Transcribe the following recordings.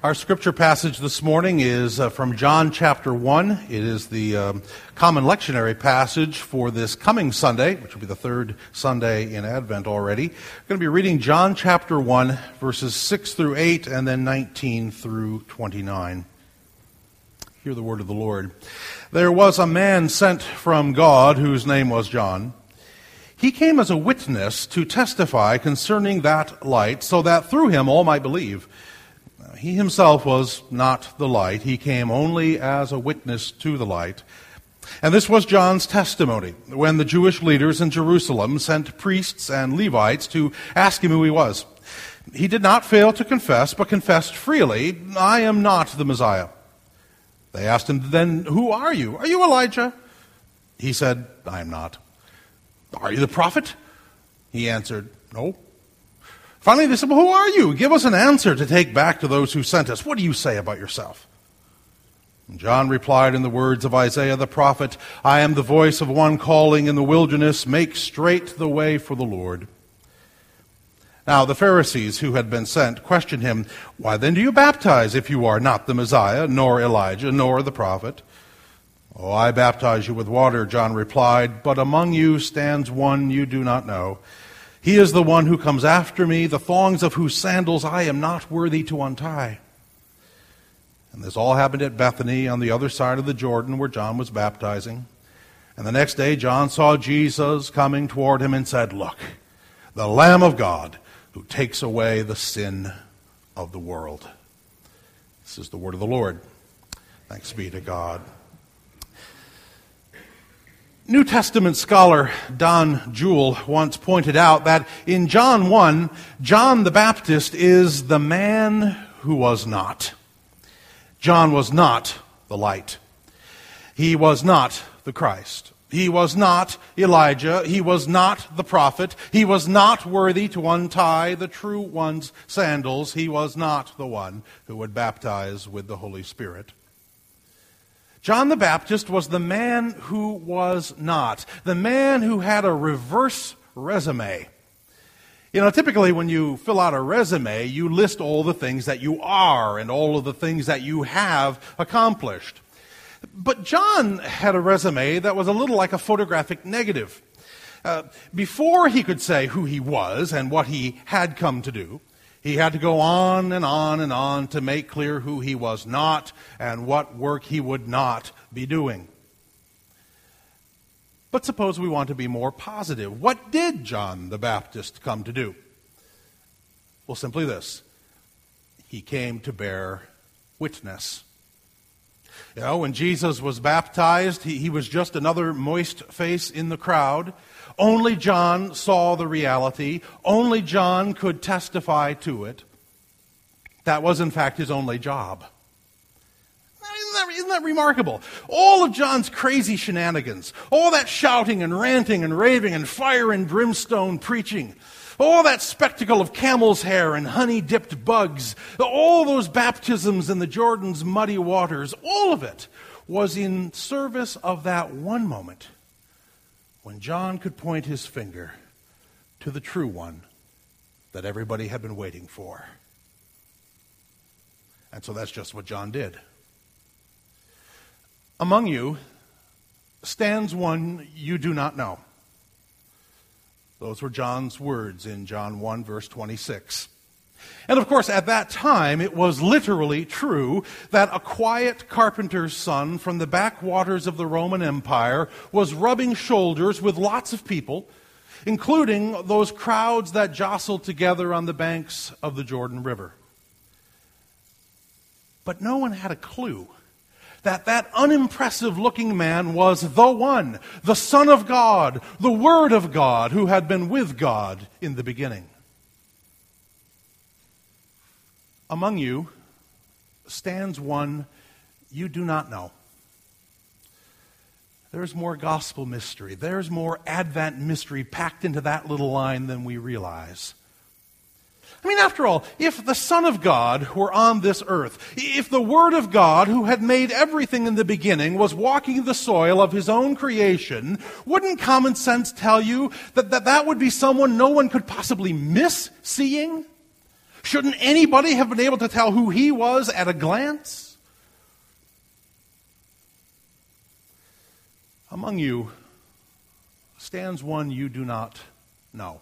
Our scripture passage this morning is from John chapter 1. It is the common lectionary passage for this coming Sunday, which will be the third Sunday in Advent already. We're going to be reading John chapter 1, verses 6 through 8, and then 19 through 29. Hear the word of the Lord. There was a man sent from God whose name was John. He came as a witness to testify concerning that light, so that through him all might believe. He himself was not the light. He came only as a witness to the light. And this was John's testimony when the Jewish leaders in Jerusalem sent priests and Levites to ask him who he was. He did not fail to confess, but confessed freely, "I am not the Messiah." They asked him, "Then who are you? Are you Elijah?" He said, "I am not." "Are you the prophet?" He answered, "No." Finally, they said, "Well, who are you? Give us an answer to take back to those who sent us. What do you say about yourself?" And John replied in the words of Isaiah the prophet, "I am the voice of one calling in the wilderness, make straight the way for the Lord." Now the Pharisees who had been sent questioned him, "Why then do you baptize if you are not the Messiah, nor Elijah, nor the prophet?" "Oh, I baptize you with water," John replied, "but among you stands one you do not know. He is the one who comes after me, the thongs of whose sandals I am not worthy to untie." And this all happened at Bethany on the other side of the Jordan where John was baptizing. And the next day John saw Jesus coming toward him and said, "Look, the Lamb of God who takes away the sin of the world." This is the word of the Lord. Thanks be to God. New Testament scholar Don Jewell once pointed out that in John 1, John the Baptist is the man who was not. John was not the light. He was not the Christ. He was not Elijah. He was not the prophet. He was not worthy to untie the true one's sandals. He was not the one who would baptize with the Holy Spirit. John the Baptist was the man who was not, the man who had a reverse resume. You know, typically when you fill out a resume, you list all the things that you are and all of the things that you have accomplished. But John had a resume that was a little like a photographic negative. Before he could say who he was and what he had come to do, he had to go on and on and on to make clear who he was not and what work he would not be doing. But suppose we want to be more positive. What did John the Baptist come to do? Well, simply this. He came to bear witness. You know, when Jesus was baptized, he was just another moist face in the crowd. Only John saw the reality. Only John could testify to it. That was, in fact, his only job. Isn't that remarkable? All of John's crazy shenanigans, all that shouting and ranting and raving and fire and brimstone preaching, all that spectacle of camel's hair and honey-dipped bugs, all those baptisms in the Jordan's muddy waters, all of it was in service of that one moment when John could point his finger to the true one that everybody had been waiting for. And so that's just what John did. Among you stands one you do not know. Those were John's words in John 1, verse 26. And of course, at that time, it was literally true that a quiet carpenter's son from the backwaters of the Roman Empire was rubbing shoulders with lots of people, including those crowds that jostled together on the banks of the Jordan River. But no one had a clue that unimpressive-looking man was the one, the Son of God, the Word of God, who had been with God in the beginning. Among you stands one you do not know. There's more gospel mystery. There's more Advent mystery packed into that little line than we realize. I mean, after all, if the Son of God were on this earth, if the Word of God, who had made everything in the beginning, was walking the soil of his own creation, wouldn't common sense tell you that would be someone no one could possibly miss seeing? Shouldn't anybody have been able to tell who he was at a glance? Among you stands one you do not know.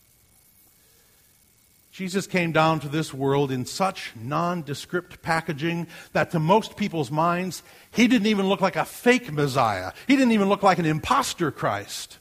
Jesus came down to this world in such nondescript packaging that to most people's minds, he didn't even look like a fake Messiah. He didn't even look like an imposter Christ.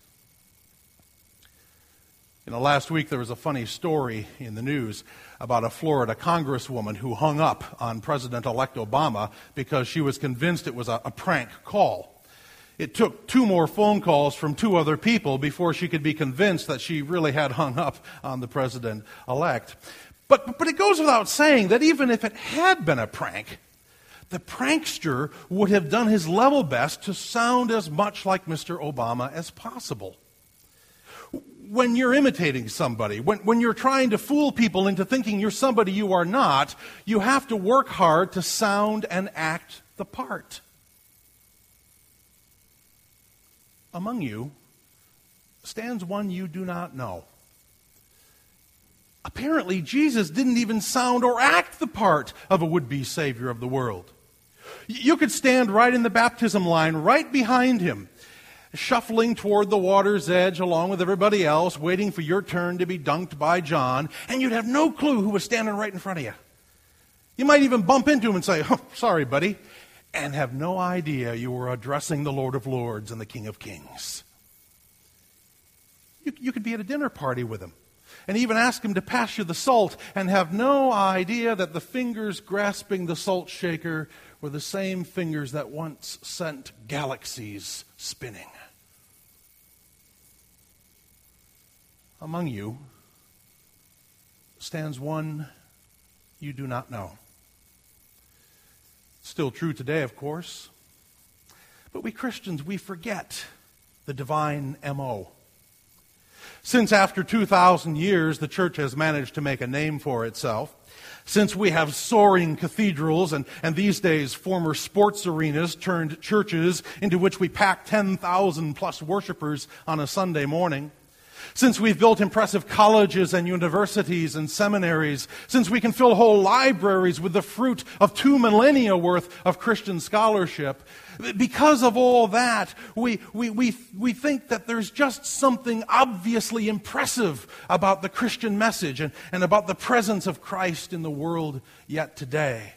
Last week there was a funny story in the news about a Florida congresswoman who hung up on President-elect Obama because she was convinced it was a prank call. It took 2 more phone calls from 2 other people before she could be convinced that she really had hung up on the president-elect. But it goes without saying that even if it had been a prank, the prankster would have done his level best to sound as much like Mr. Obama as possible. When you're imitating somebody, when you're trying to fool people into thinking you're somebody you are not, you have to work hard to sound and act the part. Among you stands one you do not know. Apparently, Jesus didn't even sound or act the part of a would-be Savior of the world. You could stand right in the baptism line, right behind him, shuffling toward the water's edge along with everybody else, waiting for your turn to be dunked by John, and you'd have no clue who was standing right in front of you. You might even bump into him and say, "Oh, sorry, buddy," and have no idea you were addressing the Lord of Lords and the King of Kings. You could be at a dinner party with him and even ask him to pass you the salt and have no idea that the fingers grasping the salt shaker were the same fingers that once sent galaxies spinning. Among you stands one you do not know. Still true today, of course. But we Christians, we forget the divine M.O. Since after 2,000 years, the church has managed to make a name for itself. Since we have soaring cathedrals and these days former sports arenas turned churches into which we pack 10,000 plus worshipers on a Sunday morning. Since we've built impressive colleges and universities and seminaries, since we can fill whole libraries with the fruit of 2 millennia worth of Christian scholarship, because of all that, we think that there's just something obviously impressive about the Christian message and about the presence of Christ in the world yet today.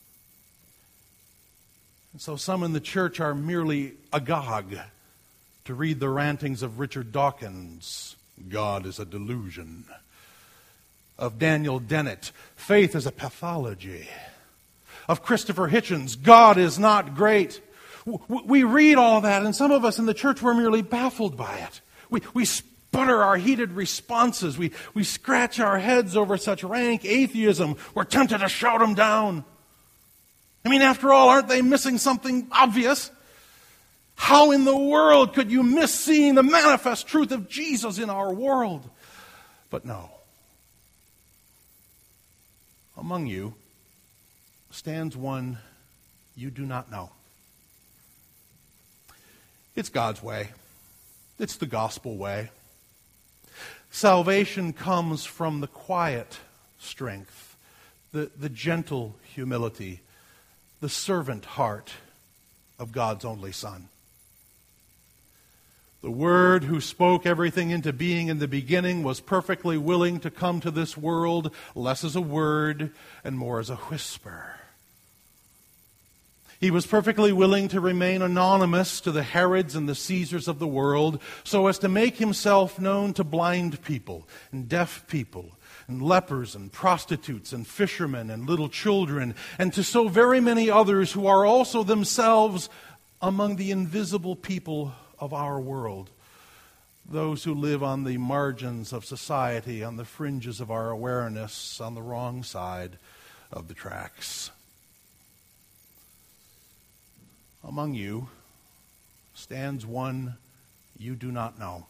And so some in the church are merely agog to read the rantings of Richard Dawkins, "God is a delusion," of Daniel Dennett, "Faith is a pathology," of Christopher Hitchens, "God is not great." We read all that, and some of us in the church were merely baffled by it. We sputter our heated responses. We scratch our heads over such rank atheism. We're tempted to shout them down. I mean, after all, aren't they missing something obvious? How in the world could you miss seeing the manifest truth of Jesus in our world? But no. Among you stands one you do not know. It's God's way. It's the gospel way. Salvation comes from the quiet strength, the gentle humility, the servant heart of God's only Son. The Word who spoke everything into being in the beginning was perfectly willing to come to this world less as a word and more as a whisper. He was perfectly willing to remain anonymous to the Herods and the Caesars of the world so as to make himself known to blind people and deaf people and lepers and prostitutes and fishermen and little children and to so very many others who are also themselves among the invisible people of our world, those who live on the margins of society, on the fringes of our awareness, on the wrong side of the tracks. Among you stands one you do not know.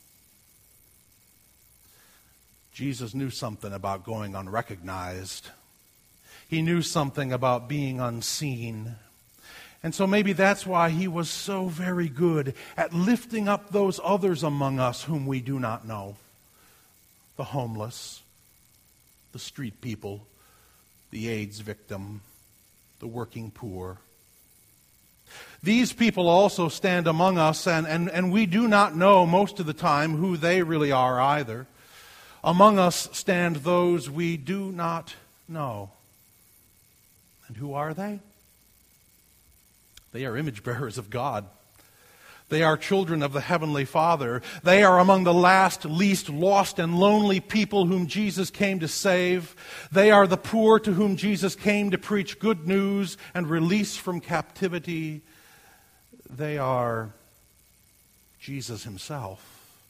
Jesus knew something about going unrecognized. He knew something about being unseen. And so maybe that's why he was so very good at lifting up those others among us whom we do not know. The homeless, the street people, the AIDS victim, the working poor. These people also stand among us, and we do not know most of the time who they really are either. Among us stand those we do not know. And who are they? They are image bearers of God. They are children of the Heavenly Father. They are among the last, least lost and lonely people whom Jesus came to save. They are the poor to whom Jesus came to preach good news and release from captivity. They are Jesus himself.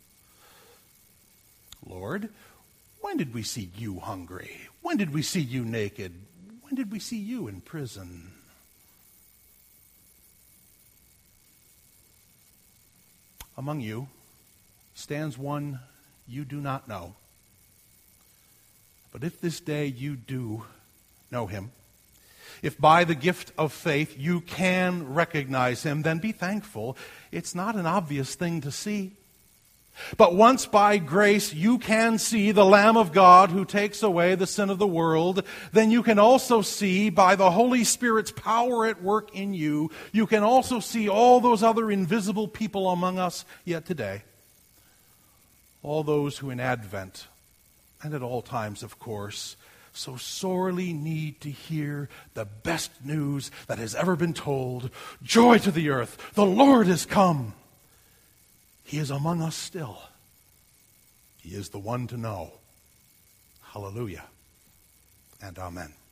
Lord, when did we see you hungry? When did we see you naked? When did we see you in prison? Among you stands one you do not know. But if this day you do know him, if by the gift of faith you can recognize him, then be thankful. It's not an obvious thing to see. But once by grace you can see the Lamb of God who takes away the sin of the world, then you can also see by the Holy Spirit's power at work in you, you can also see all those other invisible people among us yet today. All those who in Advent, and at all times of course, so sorely need to hear the best news that has ever been told. Joy to the earth, the Lord is come. He is among us still. He is the one to know. Hallelujah and amen.